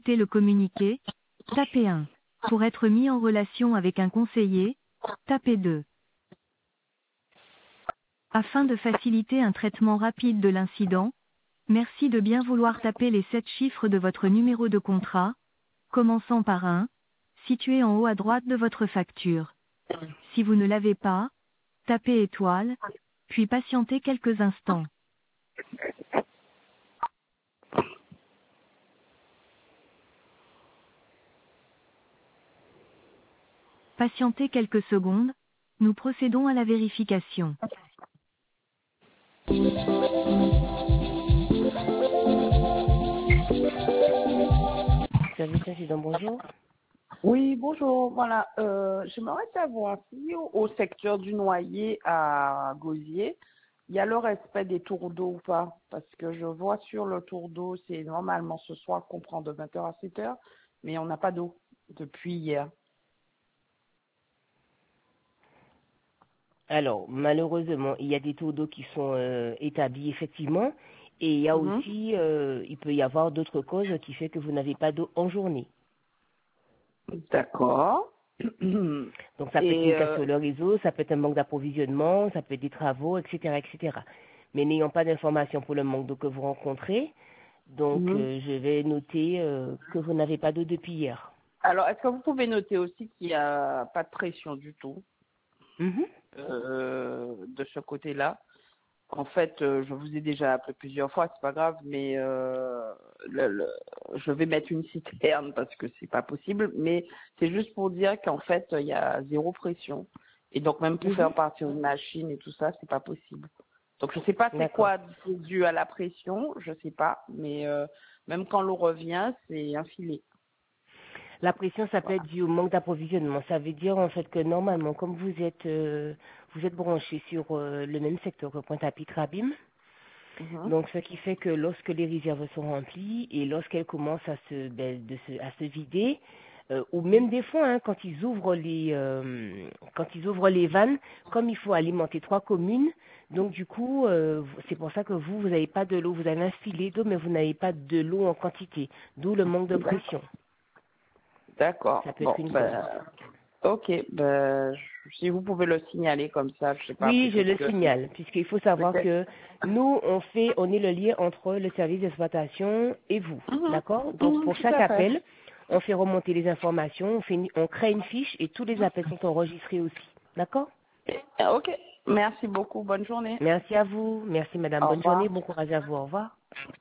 écouter le communiqué, tapez 1. Pour être mis en relation avec un conseiller, tapez 2. Afin de faciliter un traitement rapide de l'incident, merci de bien vouloir taper les 7 chiffres de votre numéro de contrat, commençant par 1, situé en haut à droite de votre facture. Si vous ne l'avez pas, tapez étoile, puis patientez quelques instants. Patientez quelques secondes, nous procédons à la vérification. Service incident, bonjour. Oui, bonjour. Voilà, j'aimerais savoir si au secteur du Noyer à Gosier, il y a le respect des tours d'eau ou pas. Parce que je vois sur le tour d'eau, c'est normalement ce soir qu'on prend de 20h à 7h, mais on n'a pas d'eau depuis hier. Alors, malheureusement, il y a des tours d'eau qui sont établis effectivement, et il y a aussi, il peut y avoir d'autres causes qui fait que vous n'avez pas d'eau en journée. D'accord. Donc, ça peut être une casse sur le réseau, ça peut être un manque d'approvisionnement, ça peut être des travaux, etc., etc. Mais n'ayant pas d'informations pour le manque d'eau que vous rencontrez, donc je vais noter que vous n'avez pas d'eau depuis hier. Alors, est-ce que vous pouvez noter aussi qu'il n'y a pas de pression du tout de ce côté-là? En fait, je vous ai déjà appelé plusieurs fois, c'est pas grave, mais je vais mettre une citerne parce que c'est pas possible. Mais c'est juste pour dire qu'en fait, il y a zéro pression. Et donc, même pour faire partir une machine et tout ça, c'est pas possible. Donc, je sais pas c'est quoi c'est dû à la pression, je sais pas. Mais même quand l'eau revient, c'est un filet. La pression, ça peut être dû au manque d'approvisionnement. Ça veut dire en fait que normalement, comme vous êtes branché sur le même secteur que Pointe-à-Pitre Abîme, donc ce qui fait que lorsque les réserves sont remplies et lorsqu'elles commencent à se vider, ou même des fois, hein, quand ils ouvrent les vannes, comme il faut alimenter 3 communes, donc du coup, c'est pour ça que vous n'avez pas de l'eau. Vous avez un filet d'eau, mais vous n'avez pas de l'eau en quantité, d'où le manque de pression. D'accord. Ça peut être une cause. Ok, si vous pouvez le signaler comme ça, je sais pas. Oui, je le signale, puisqu'il faut savoir que nous, on est le lien entre le service d'exploitation et vous, d'accord? Donc, pour chaque appel, on fait remonter les informations, on crée une fiche et tous les appels sont enregistrés aussi, d'accord? Ok, merci beaucoup, bonne journée. Merci à vous, merci madame, bonne journée, bon courage à vous, au revoir.